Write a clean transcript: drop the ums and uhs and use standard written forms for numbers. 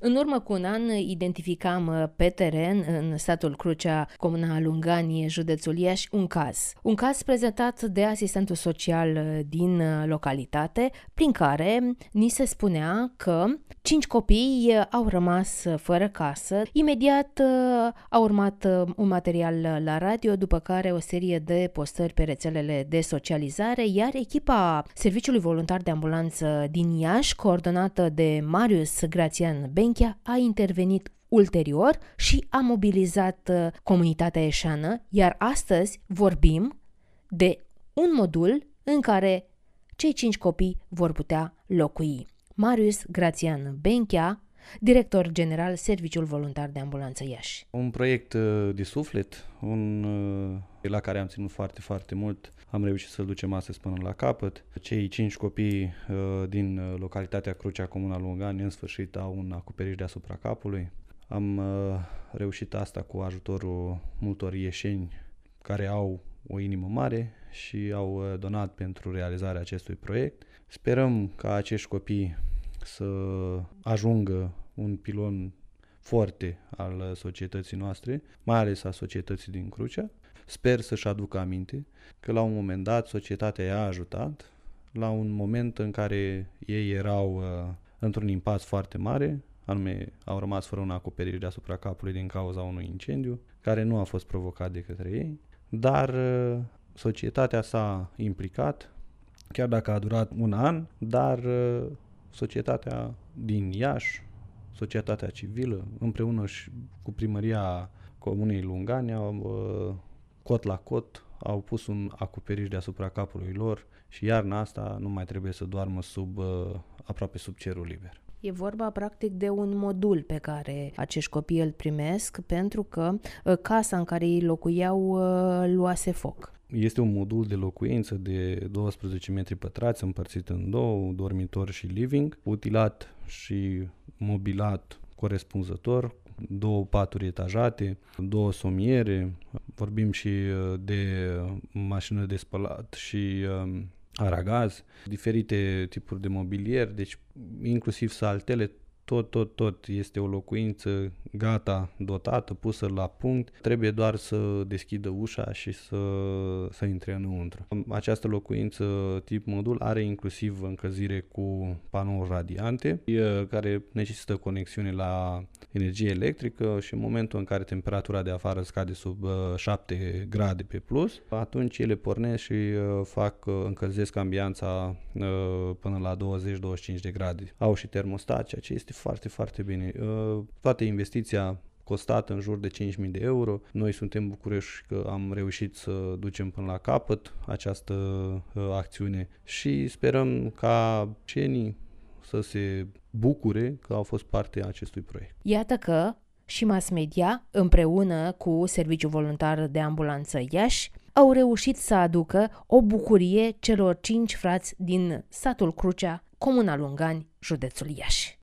În urmă cu un an identificam pe teren, în satul Crucea, comuna Lungani, județul Iași, un caz prezentat de asistentul social din localitate, prin care ni se spunea că 5 copii au rămas fără casă. Imediat a urmat un material la radio, după care o serie de postări pe rețelele de socializare, iar echipa Serviciului Voluntar de Ambulanță din Iași, coordonată de Marius Grațian Benchea, a intervenit ulterior și a mobilizat comunitatea ieșeană, iar astăzi vorbim de un modul în care cei 5 copii vor putea locui. Marius Grațian Benchea, director general Serviciul Voluntar de Ambulanță Iași. Un proiect de suflet, la care am ținut foarte, foarte mult. Am reușit să-l ducem astăzi până la capăt. Cei 5 copii din localitatea Crucea, comuna Lungani, în sfârșit au un acoperiș deasupra capului. Am reușit asta cu ajutorul multor ieșeni care au o inimă mare și au donat pentru realizarea acestui proiect. Sperăm ca acești copii să ajungă un pilon foarte al societății noastre, mai ales a societății din Crucea. Sper să-și aducă aminte că la un moment dat societatea i-a ajutat, la un moment în care ei erau într-un impas foarte mare, anume au rămas fără un acoperiș deasupra capului din cauza unui incendiu, care nu a fost provocat de către ei, dar societatea s-a implicat, chiar dacă a durat un an, dar societatea din Iași, societatea civilă, împreună și cu primăria comunei Lungani, cot la cot, au pus un acoperiș deasupra capului lor și iarna asta nu mai trebuie să doarmă aproape sub cerul liber. E vorba practic de un modul pe care acești copii îl primesc pentru că casa în care ei locuiau luase foc. Este un modul de locuință de 12 metri pătrați împărțit în două, dormitor și living, utilat și mobilat corespunzător, 2 paturi etajate, 2 somiere, vorbim și de mașină de spălat și aragaz, diferite tipuri de mobilier, deci inclusiv saltele, tot este o locuință gata, dotată, pusă la punct. Trebuie doar să deschidă ușa și să intre înăuntru. Această locuință tip modul are inclusiv încălzire cu panouri radiante, care necesită conexiune la energie electrică și în momentul în care temperatura de afară scade sub 7 grade pe plus, atunci ele pornesc și încălzesc ambianța până la 20-25 de grade. Au și termostat, ceea ce este foarte, foarte bine. Toată investiția costată în jur de 5.000 de euro. Noi suntem bucuroși că am reușit să ducem până la capăt această acțiune și sperăm ca cenii să se bucure că au fost parte a acestui proiect. Iată că și mass media, împreună cu Serviciul Voluntar de Ambulanță Iași, au reușit să aducă o bucurie celor 5 frați din satul Crucea, comuna Lungani, județul Iași.